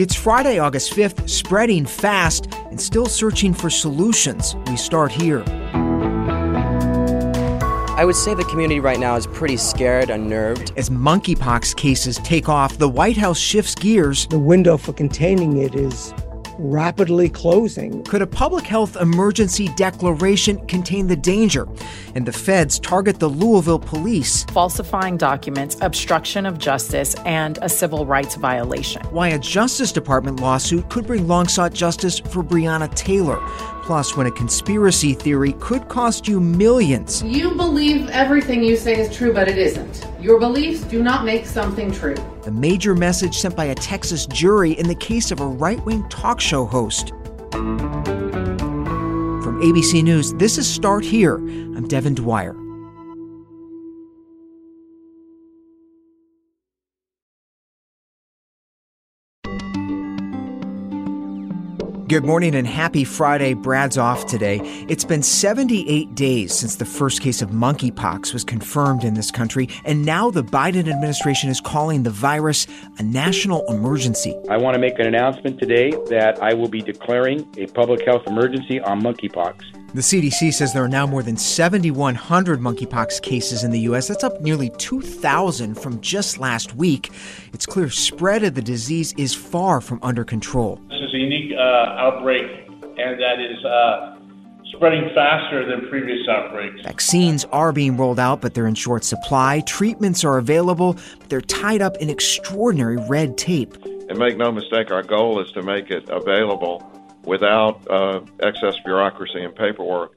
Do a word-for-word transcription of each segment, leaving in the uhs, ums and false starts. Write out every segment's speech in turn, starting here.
It's Friday, August fifth, spreading fast and still searching for solutions. We start here. I would say the community right now is pretty scared, unnerved. As monkeypox cases take off, the White House shifts gears. The window for containing it is rapidly closing. Could a public health emergency declaration contain the danger? And the feds target the Louisville police. Falsifying documents, obstruction of justice, and a civil rights violation. Why a Justice Department lawsuit could bring long-sought justice for Breonna Taylor. Plus, when a conspiracy theory could cost you millions. You believe everything you say is true, but it isn't. Your beliefs do not make something true. The major message sent by a Texas jury in the case of a right-wing talk show host. From A B C News, this is Start Here. I'm Devin Dwyer. Good morning and happy Friday. Brad's off today. It's been seventy-eight days since the first case of monkeypox was confirmed in this country, and now the Biden administration is calling the virus a national emergency. I want to make an announcement today that I will be declaring a public health emergency on monkeypox. The C D C says there are now more than seven thousand one hundred monkeypox cases in the U S. That's up nearly two thousand from just last week. It's clear spread of the disease is far from under control. This is a unique uh, outbreak, and that is uh, spreading faster than previous outbreaks. Vaccines are being rolled out, but they're in short supply. Treatments are available, but they're tied up in extraordinary red tape. And make no mistake, our goal is to make it available without uh, excess bureaucracy and paperwork.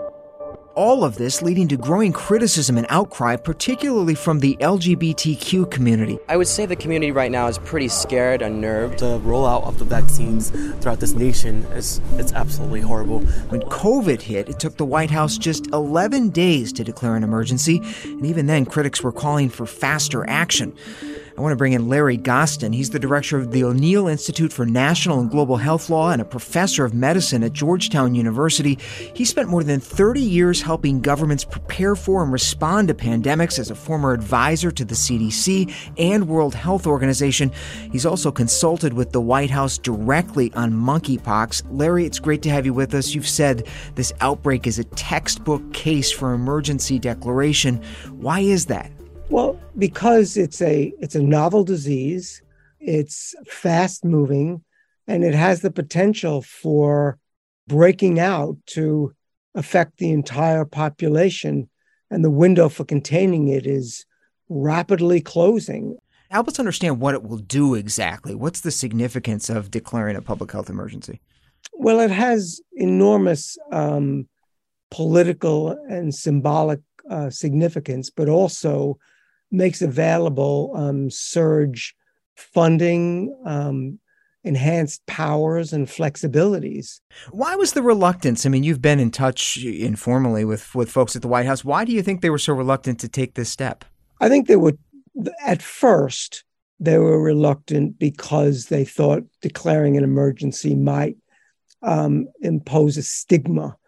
All of this leading to growing criticism and outcry, particularly from the L G B T Q community. I would say the community right now is pretty scared, unnerved. The rollout of the vaccines throughout this nation is it's absolutely horrible. When COVID hit, it took the White House just eleven days to declare an emergency, and even then, critics were calling for faster action. I want to bring in Larry Gostin. He's the director of the O'Neill Institute for National and Global Health Law and a professor of medicine at Georgetown University. He spent more than thirty years helping governments prepare for and respond to pandemics as a former advisor to the C D C and World Health Organization. He's also consulted with the White House directly on monkeypox. Larry, it's great to have you with us. You've said this outbreak is a textbook case for emergency declaration. Why is that? Well, because it's a it's a novel disease, it's fast moving, and it has the potential for breaking out to affect the entire population, and the window for containing it is rapidly closing. Help us understand what it will do exactly. What's the significance of declaring a public health emergency? Well, it has enormous um, political and symbolic uh, significance, but also makes available um, surge funding, um, enhanced powers and flexibilities. Why was the reluctance? I mean, you've been in touch informally with, with folks at the White House. Why do you think they were so reluctant to take this step? I think they were, at first, they were reluctant because they thought declaring an emergency might um, impose a stigma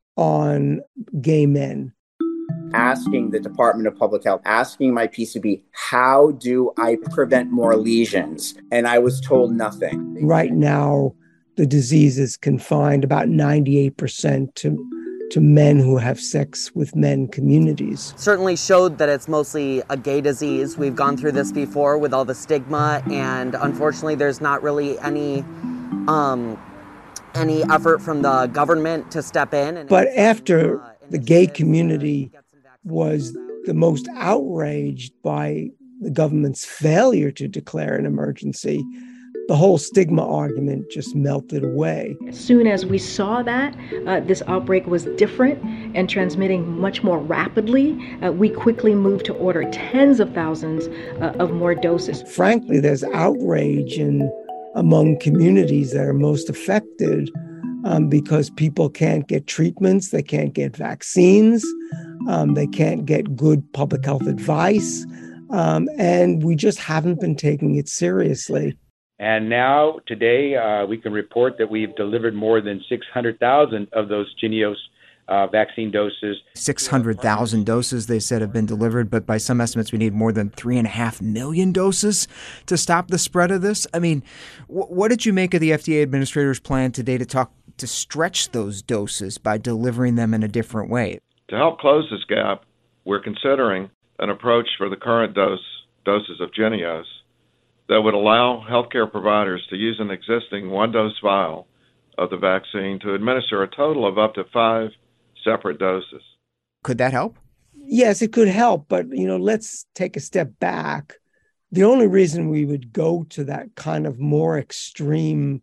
on gay men. Asking the Department of Public Health, asking my P C B, how do I prevent more lesions? And I was told nothing. Right now, the disease is confined about ninety-eight percent to, to men who have sex with men communities. Certainly showed that it's mostly a gay disease. We've gone through this before with all the stigma, and unfortunately there's not really any um, any effort from the government to step in. And but after uh, the gay community was the most outraged by the government's failure to declare an emergency, the whole stigma argument just melted away. As soon as we saw that uh, this outbreak was different and transmitting much more rapidly, uh, we quickly moved to order tens of thousands uh, of more doses. Frankly, there's outrage in among communities that are most affected um, because people can't get treatments, they can't get vaccines, um, they can't get good public health advice, um, and we just haven't been taking it seriously. And now, today, uh, we can report that we've delivered more than six hundred thousand of those Jynneos uh, vaccine doses. six hundred thousand doses, they said, have been delivered, but by some estimates, we need more than three and a half million doses to stop the spread of this. I mean, w- what did you make of the F D A administrator's plan today to talk to stretch those doses by delivering them in a different way? To help close this gap, we're considering an approach for the current dose doses of Jynneos that would allow healthcare providers to use an existing one-dose vial of the vaccine to administer a total of up to five separate doses. Could that help? Yes, it could help, but you know, let's take a step back. The only reason we would go to that kind of more extreme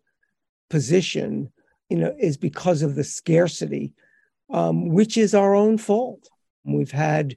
position, you know, is because of the scarcity, um, which is our own fault. We've had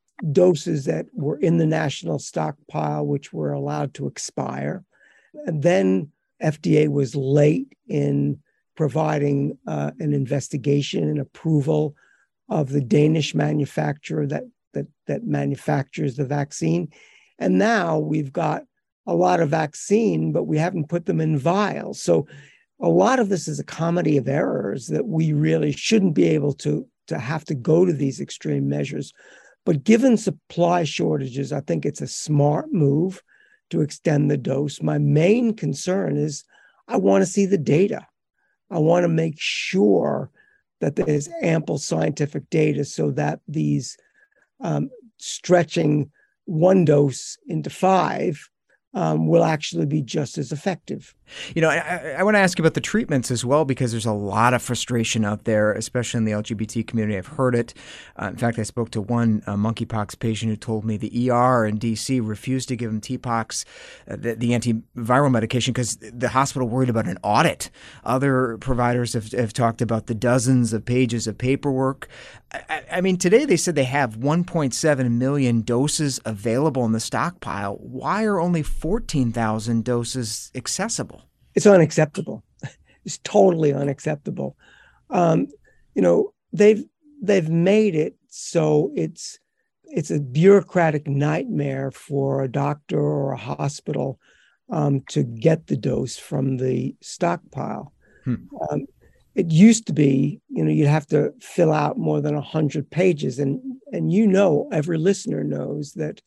doses that were in the national stockpile, which were allowed to expire. And then F D A was late in providing uh, an investigation and approval of the Danish manufacturer that, that, that manufactures the vaccine. And now we've got a lot of vaccine, but we haven't put them in vials. So a lot of this is a comedy of errors that we really shouldn't be able to, to have to go to these extreme measures. But given supply shortages, I think it's a smart move to extend the dose. My main concern is I want to see the data. I want to make sure that there's ample scientific data so that these um, stretching one dose into five um, will actually be just as effective. You know, I, I want to ask you about the treatments as well, because there's a lot of frustration out there, especially in the L G B T community. I've heard it. Uh, in fact, I spoke to one uh, monkeypox patient who told me the E R in D C refused to give him T-Pox, uh, the, the antiviral medication, because the hospital worried about an audit. Other providers have, have talked about the dozens of pages of paperwork. I, I mean, today they said they have one point seven million doses available in the stockpile. Why are only fourteen thousand doses accessible? It's unacceptable. It's totally unacceptable. Um, you know, they've they've made it so it's it's a bureaucratic nightmare for a doctor or a hospital um, to get the dose from the stockpile. Hmm. Um, it used to be, you know, you'd have to fill out more than a hundred pages, and and you know, every listener knows that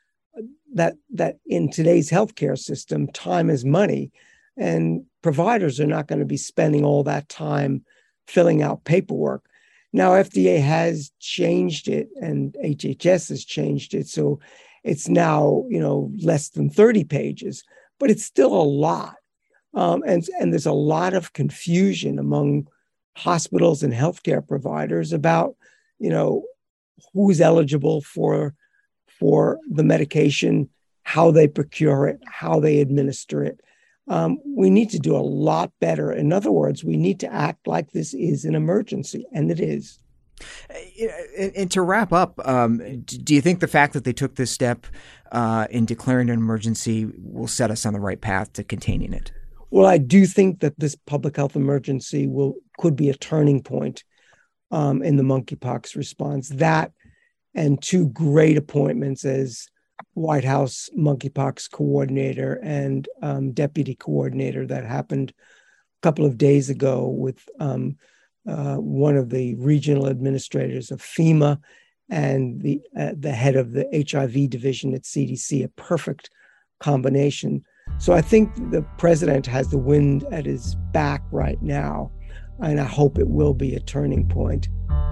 that that in today's healthcare system, time is money. And providers are not going to be spending all that time filling out paperwork. Now, F D A has changed it and H H S has changed it. So it's now, you know, less than thirty pages, but it's still a lot. Um, and, and there's a lot of confusion among hospitals and healthcare providers about, you know, who's eligible for, for the medication, how they procure it, how they administer it. Um, we need to do a lot better. In other words, we need to act like this is an emergency, and it is. And, and to wrap up, um, do you think the fact that they took this step uh, in declaring an emergency will set us on the right path to containing it? Well, I do think that this public health emergency will could be a turning point um, in the monkeypox response. That and two great appointments as White House monkeypox coordinator and um, deputy coordinator that happened a couple of days ago with um, uh, one of the regional administrators of FEMA and the uh, the head of the H I V division at C D C, a perfect combination. So I think the president has the wind at his back right now, and I hope it will be a turning point.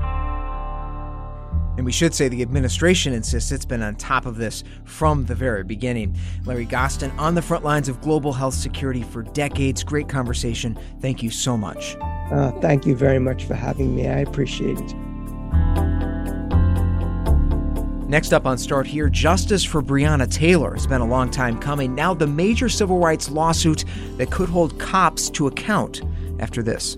And we should say the administration insists it's been on top of this from the very beginning. Larry Gostin on the front lines of global health security for decades. Great conversation. Thank you so much. Uh, thank you very much for having me. I appreciate it. Next up on Start Here, justice for Breonna Taylor has been a long time coming. Now the major civil rights lawsuit that could hold cops to account after this.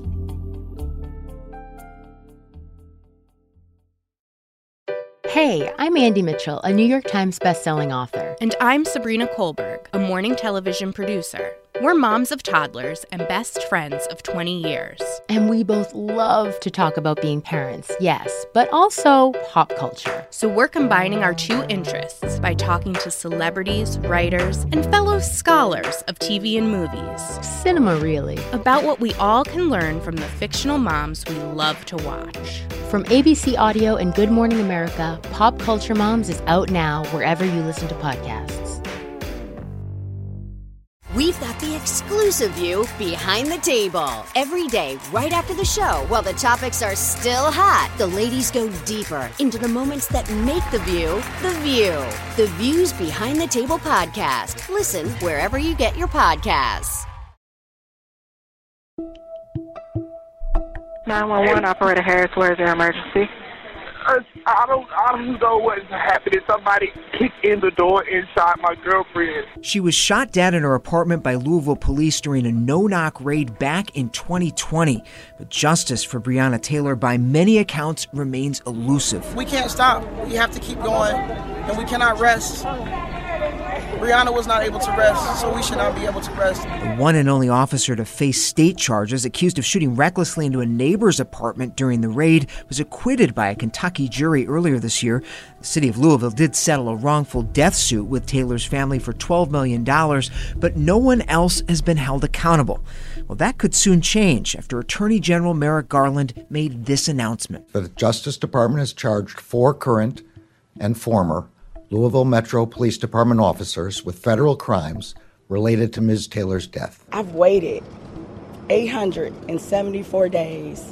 Hey, I'm Andy Mitchell, a New York Times bestselling author. And I'm Sabrina Kohlberg, a morning television producer. We're moms of toddlers and best friends of twenty years. And we both love to talk about being parents, yes, but also pop culture. So we're combining our two interests by talking to celebrities, writers, and fellow scholars of T V and movies. Cinema, really. About what we all can learn from the fictional moms we love to watch. From A B C Audio and Good Morning America, Pop Culture Moms is out now wherever you listen to podcasts. We've got the exclusive view behind the table. Every day, right after the show, while the topics are still hot, the ladies go deeper into the moments that make the view the view. The Views Behind the Table podcast. Listen wherever you get your podcasts. nine one one, Operator Harris, where is your emergency? Uh, I don't, I don't know what's happening. Somebody kicked in the door inside my girlfriend. She was shot dead in her apartment by Louisville police during a no-knock raid back in twenty twenty. But justice for Breonna Taylor, by many accounts, remains elusive. We can't stop. We have to keep going, and we cannot rest. Breonna was not able to rest, so we should not be able to rest. The one and only officer to face state charges, accused of shooting recklessly into a neighbor's apartment during the raid, was acquitted by a Kentucky jury earlier this year. The city of Louisville did settle a wrongful death suit with Taylor's family for twelve million dollars, but no one else has been held accountable. Well, that could soon change after Attorney General Merrick Garland made this announcement. The Justice Department has charged four current and former Louisville Metro Police Department officers with federal crimes related to Miz Taylor's death. I've waited eight hundred seventy-four days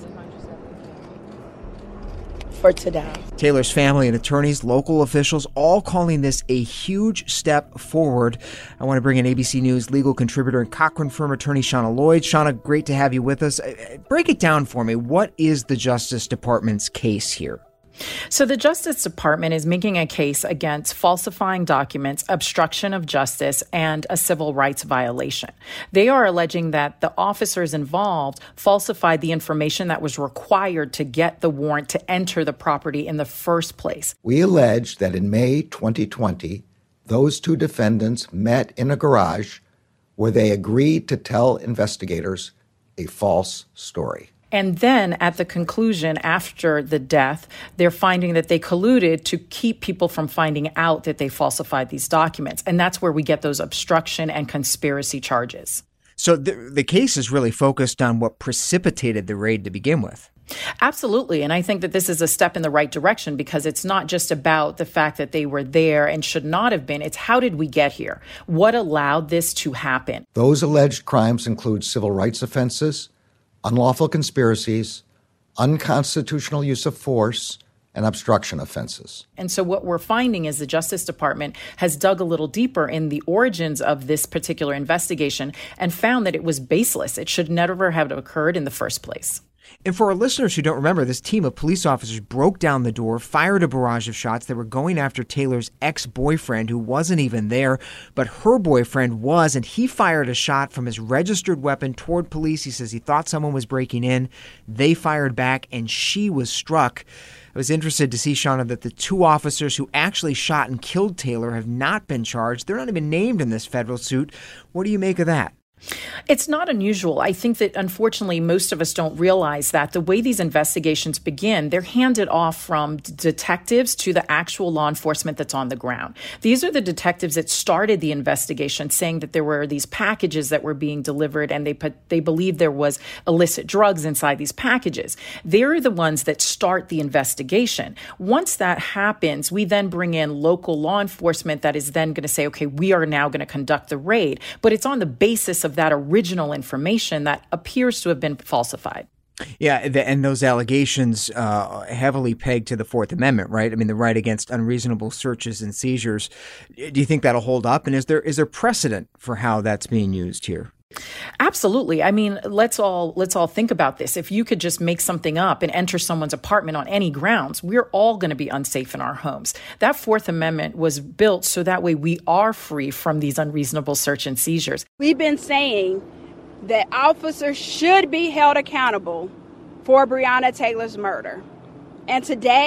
for today. Taylor's family and attorneys, local officials, all calling this a huge step forward. I want to bring in A B C News legal contributor and Cochran firm attorney Shauna Lloyd. Shauna, great to have you with us. Break it down for me. What is the Justice Department's case here? So the Justice Department is making a case against falsifying documents, obstruction of justice, and a civil rights violation. They are alleging that the officers involved falsified the information that was required to get the warrant to enter the property in the first place. We allege that in May twenty twenty, those two defendants met in a garage where they agreed to tell investigators a false story. And then at the conclusion, after the death, they're finding that they colluded to keep people from finding out that they falsified these documents. And that's where we get those obstruction and conspiracy charges. So the, the case is really focused on what precipitated the raid to begin with. Absolutely. And I think that this is a step in the right direction because it's not just about the fact that they were there and should not have been. It's how did we get here? What allowed this to happen? Those alleged crimes include civil rights offenses, unlawful conspiracies, unconstitutional use of force, and obstruction offenses. And so what we're finding is the Justice Department has dug a little deeper in the origins of this particular investigation and found that it was baseless. It should never have occurred in the first place. And for our listeners who don't remember, this team of police officers broke down the door, fired a barrage of shots. They were going after Taylor's ex-boyfriend, who wasn't even there, but her boyfriend was, and he fired a shot from his registered weapon toward police. He says he thought someone was breaking in. They fired back, and she was struck. I was interested to see, Shauna, that the two officers who actually shot and killed Taylor have not been charged. They're not even named in this federal suit. What do you make of that? It's not unusual. I think that, unfortunately, most of us don't realize that the way these investigations begin, they're handed off from d- detectives to the actual law enforcement that's on the ground. These are the detectives that started the investigation, saying that there were these packages that were being delivered and they put, they believed there was illicit drugs inside these packages. They're the ones that start the investigation. Once that happens, we then bring in local law enforcement that is then going to say, okay, we are now going to conduct the raid. But it's on the basis of that original information that appears to have been falsified. Yeah, and those allegations uh, heavily pegged to the Fourth Amendment, right? I mean, the right against unreasonable searches and seizures. Do you think that'll hold up? And is there is there precedent for how that's being used here? Absolutely. I mean, let's all let's all think about this. If you could just make something up and enter someone's apartment on any grounds, we're all going to be unsafe in our homes. That Fourth Amendment was built so that way we are free from these unreasonable search and seizures. We've been saying that officers should be held accountable for Breonna Taylor's murder. And today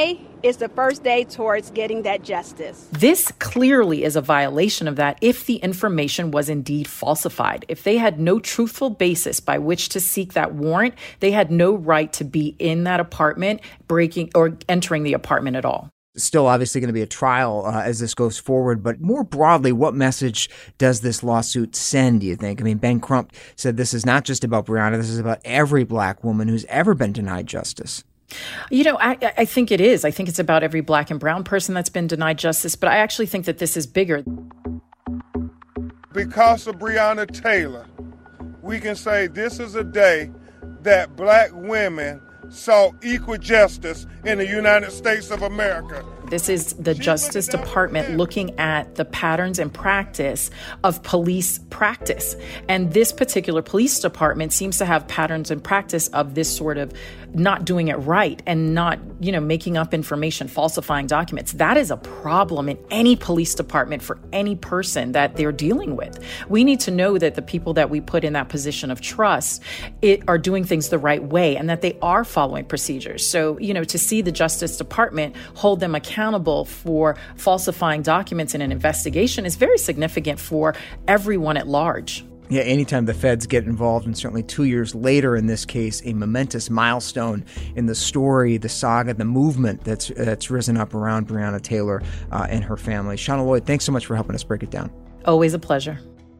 it's the first day towards getting that justice. This clearly is a violation of that if the information was indeed falsified. If they had no truthful basis by which to seek that warrant, they had no right to be in that apartment, breaking or entering the apartment at all. Still obviously going to be a trial uh, as this goes forward. But more broadly, what message does this lawsuit send, do you think? I mean, Ben Crump said this is not just about Breonna. This is about every black woman who's ever been denied justice. You know, I, I think it is. I think it's about every black and brown person that's been denied justice. But I actually think that this is bigger. Because of Breonna Taylor, we can say this is a day that black women saw equal justice in the United States of America. This is the Justice Department looking at the patterns and practice of police practice. And this particular police department seems to have patterns and practice of this sort of not doing it right and not, you know, making up information, falsifying documents. That is a problem in any police department for any person that they're dealing with. We need to know that the people that we put in that position of trust it, are doing things the right way and that they are following procedures. So, you know, to see the Justice Department hold them accountable for falsifying documents in an investigation is very significant for everyone at large. Yeah, anytime the feds get involved, and certainly two years later in this case, a momentous milestone in the story, the saga, the movement that's that's risen up around Breonna Taylor uh, and her family. Shauna Lloyd, thanks so much for helping us break it down. Always a pleasure.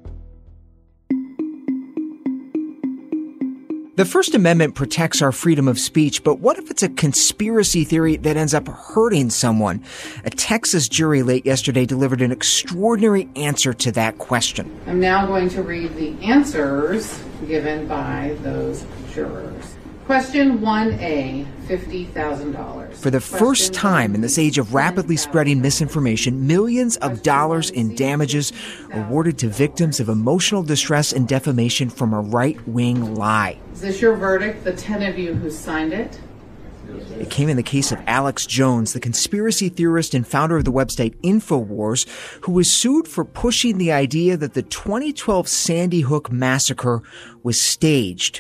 The First Amendment protects our freedom of speech, but what if it's a conspiracy theory that ends up hurting someone? A Texas jury late yesterday delivered an extraordinary answer to that question. I'm now going to read the answers given by those jurors. Question one A, fifty thousand dollars. For the first time in this age of rapidly spreading misinformation, millions of dollars in damages awarded to victims of emotional distress and defamation from a right-wing lie. Is this your verdict, the ten of you who signed it? It came in the case of Alex Jones, the conspiracy theorist and founder of the website InfoWars, who was sued for pushing the idea that the twenty twelve Sandy Hook massacre was staged.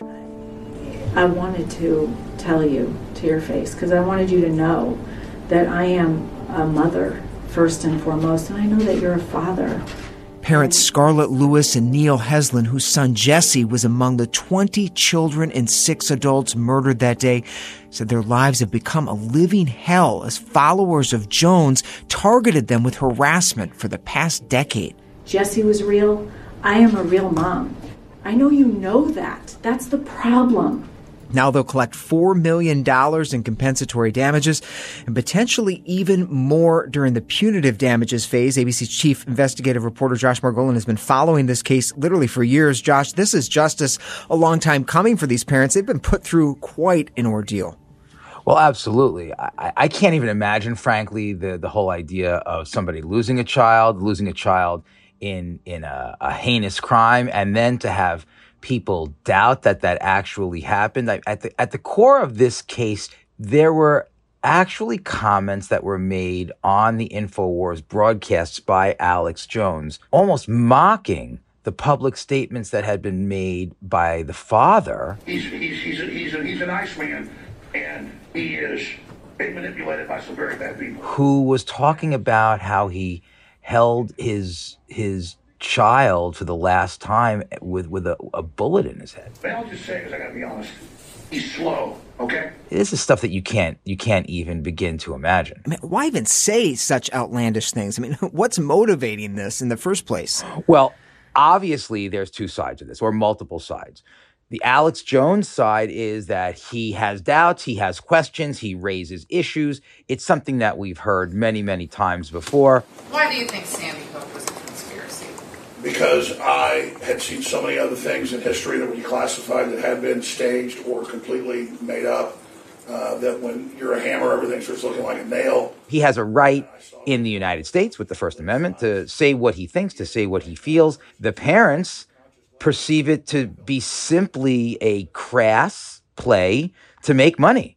I wanted to tell you to your face because I wanted you to know that I am a mother first and foremost, and I know that you're a father. Parents Scarlett Lewis and Neil Heslin, whose son Jesse was among the twenty children and six adults murdered that day, said their lives have become a living hell as followers of Jones targeted them with harassment for the past decade. Jesse was real. I am a real mom. I know you know that. That's the problem. Now they'll collect four million dollars in compensatory damages and potentially even more during the punitive damages phase. A B C's chief investigative reporter Josh Margolin has been following this case literally for years. Josh, this is justice a long time coming for these parents. They've been put through quite an ordeal. Well, absolutely. I, I can't even imagine, frankly, the, the whole idea of somebody losing a child, losing a child in, in a, a heinous crime, and then to have people doubt that that actually happened. At the, at the core of this case, there were actually comments that were made on the InfoWars broadcasts by Alex Jones, almost mocking the public statements that had been made by the father. He's, he's, he's, a, he's, a, he's a nice man, and he is being manipulated by some very bad people. Who was talking about how he held his his child for the last time with, with a, a bullet in his head. But I'll just say, because I gotta be honest, he's slow, okay? This is stuff that you can't you can't even begin to imagine. I mean, why even say such outlandish things? I mean, what's motivating this in the first place? Well, obviously there's two sides of this, or multiple sides. The Alex Jones side is that he has doubts, he has questions, he raises issues. It's something that we've heard many, many times before. Why do you think Sandy Hook was a conspiracy? Because I had seen so many other things in history that were classified that had been staged or completely made up, uh, that when you're a hammer, everything starts looking like a nail. He has a right in the United States with the First Amendment to say what he thinks, to say what he feels. The parents perceive it to be simply a crass play to make money.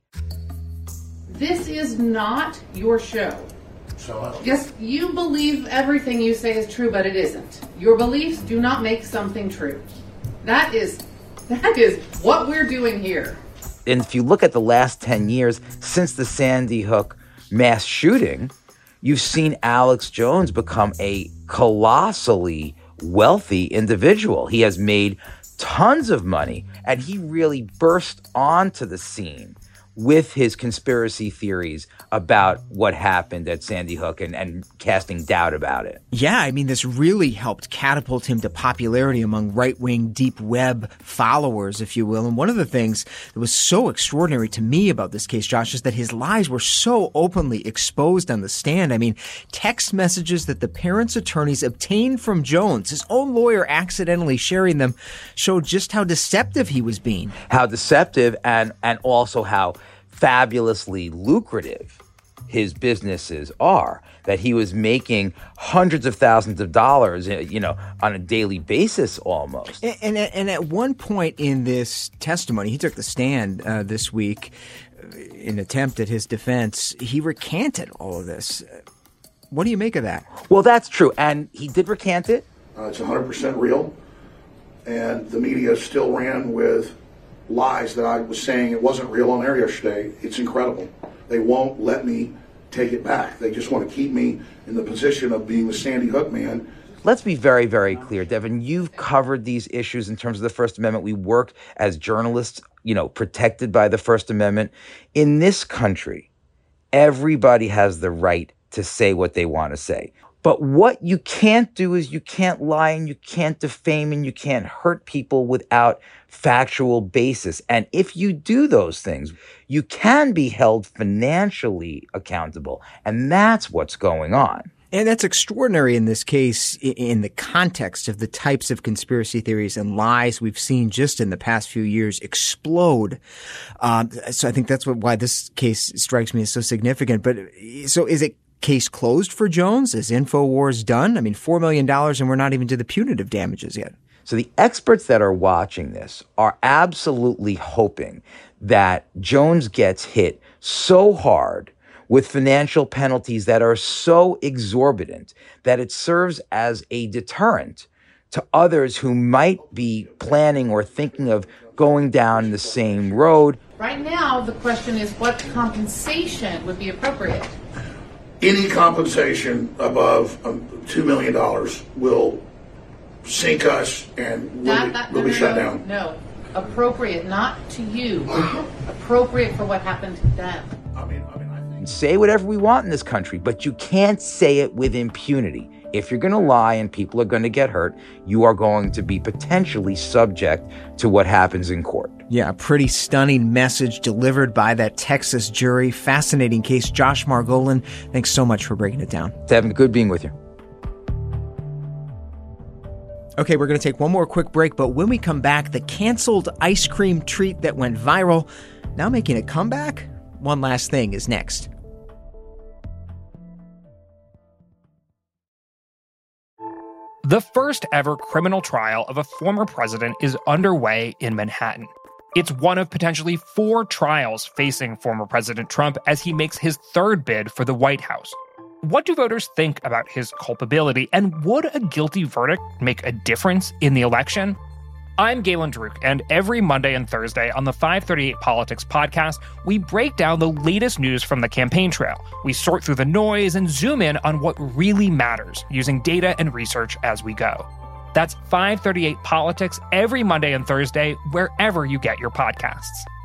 This is not your show. So, yes, you believe everything you say is true, but it isn't. Your beliefs do not make something true. That is, that is what we're doing here. And if you look at the last ten years since the Sandy Hook mass shooting, you've seen Alex Jones become a colossally wealthy individual. He has made tons of money, and he really burst onto the scene with his conspiracy theories about what happened at Sandy Hook and, and casting doubt about it. Yeah, I mean, this really helped catapult him to popularity among right-wing deep web followers, if you will. And one of the things that was so extraordinary to me about this case, Josh, is that his lies were so openly exposed on the stand. I mean, text messages that the parents' attorneys obtained from Jones, his own lawyer accidentally sharing them, showed just how deceptive he was being. How deceptive and, and also how fabulously lucrative his businesses are, that he was making hundreds of thousands of dollars, you know, on a daily basis almost. And, and, and at one point in this testimony, he took the stand uh, this week in an attempt at his defense. He recanted all of this. What do you make of that? Well, that's true. And he did recant it. Uh, it's one hundred percent real. And the media still ran with lies that I was saying it wasn't real on air yesterday. It's incredible. They won't let me take it back. They just want to keep me in the position of being the Sandy Hook man. Let's be very, very clear, Devin. You've covered these issues in terms of the First Amendment. We work as journalists, you know, protected by the First Amendment. In this country, everybody has the right to say what they want to say. But what you can't do is you can't lie and you can't defame and you can't hurt people without factual basis. And if you do those things, you can be held financially accountable. And that's what's going on. And that's extraordinary in this case in the context of the types of conspiracy theories and lies we've seen just in the past few years explode. Um, so I think that's what, why this case strikes me as so significant. But so is it case closed for Jones? Is InfoWars done? I mean, four million dollars and we're not even to the punitive damages yet. So the experts that are watching this are absolutely hoping that Jones gets hit so hard with financial penalties that are so exorbitant that it serves as a deterrent to others who might be planning or thinking of going down the same road. Right now, the question is what compensation would be appropriate? Any compensation above um, two million dollars will sink us and we'll Not be, that, we'll no, be no, shut no, down. No, appropriate, not to you. Appropriate for what happened to them. I mean, I mean, I think... Say whatever we want in this country, but you can't say it with impunity. If you're going to lie and people are going to get hurt, you are going to be potentially subject to what happens in court. Yeah, a pretty stunning message delivered by that Texas jury. Fascinating case. Josh Margolin, thanks so much for breaking it down. Devin, good being with you. Okay, we're going to take one more quick break, but when we come back, the canceled ice cream treat that went viral, now making a comeback? One Last Thing is next. The first ever criminal trial of a former president is underway in Manhattan. It's one of potentially four trials facing former President Trump as he makes his third bid for the White House. What do voters think about his culpability, and would a guilty verdict make a difference in the election? I'm Galen Druk, and every Monday and Thursday on the five thirty-eight Politics podcast, we break down the latest news from the campaign trail. We sort through the noise and zoom in on what really matters, using data and research as we go. That's five thirty-eight Politics every Monday and Thursday, wherever you get your podcasts.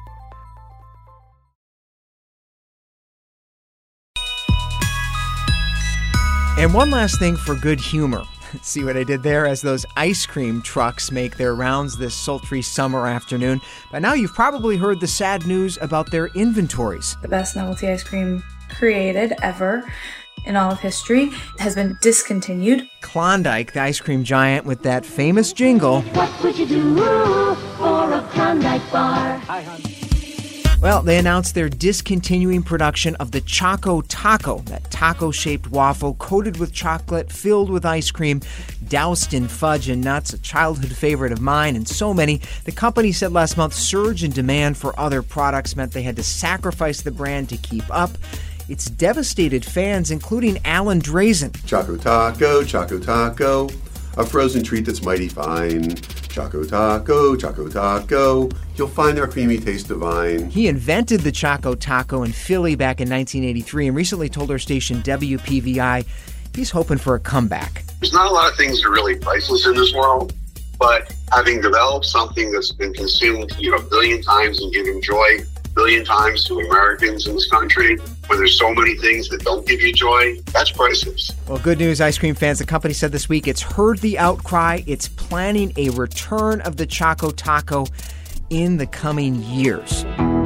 And one last thing for good humor. See what I did there? As those ice cream trucks make their rounds this sultry summer afternoon. By now you've probably heard the sad news about their inventories. The best novelty ice cream created ever in all of history has been discontinued. Klondike, the ice cream giant with that famous jingle. What would you do for a Klondike bar? Hi, hon. Well, they announced they're discontinuing production of the Choco Taco, that taco-shaped waffle coated with chocolate, filled with ice cream, doused in fudge and nuts, a childhood favorite of mine and so many. The company said last month surge in demand for other products meant they had to sacrifice the brand to keep up. It's devastated fans, including Alan Drazen. Choco Taco, Choco Taco. a frozen treat that's mighty fine. Choco Taco, Choco Taco, you'll find our creamy taste divine. He invented the Choco Taco in Philly back in nineteen eighty-three and recently told our station W P V I he's hoping for a comeback. There's not a lot of things that are really priceless in this world, but having developed something that's been consumed, you know, a billion times and given joy a billion times to Americans in this country, when there's so many things that don't give you joy, that's priceless. Well, good news, ice cream fans. The company said this week it's heard the outcry. It's planning a return of the Choco Taco in the coming years.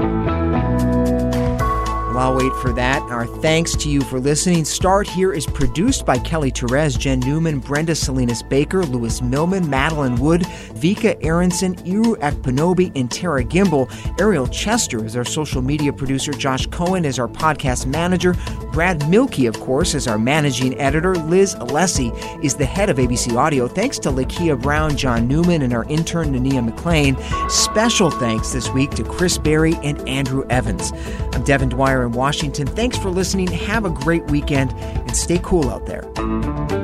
Well, I'll wait for that. Our thanks to you for listening. Start Here is produced by Kelly Therese, Jen Newman, Brenda Salinas Baker, Louis Millman, Madeline Wood, Vika Aronson, Iru Ekpanobi, and Tara Gimbel. Ariel Chester is our social media producer. Josh Cohen is our podcast manager. Brad Milkey, of course, is our managing editor. Liz Alessi is the head of A B C Audio. Thanks to Lakia Brown, John Newman, and our intern, Nania McLean. Special thanks this week to Chris Berry and Andrew Evans. I'm Devin Dwyer in Washington. Thanks for listening. Have a great weekend and stay cool out there.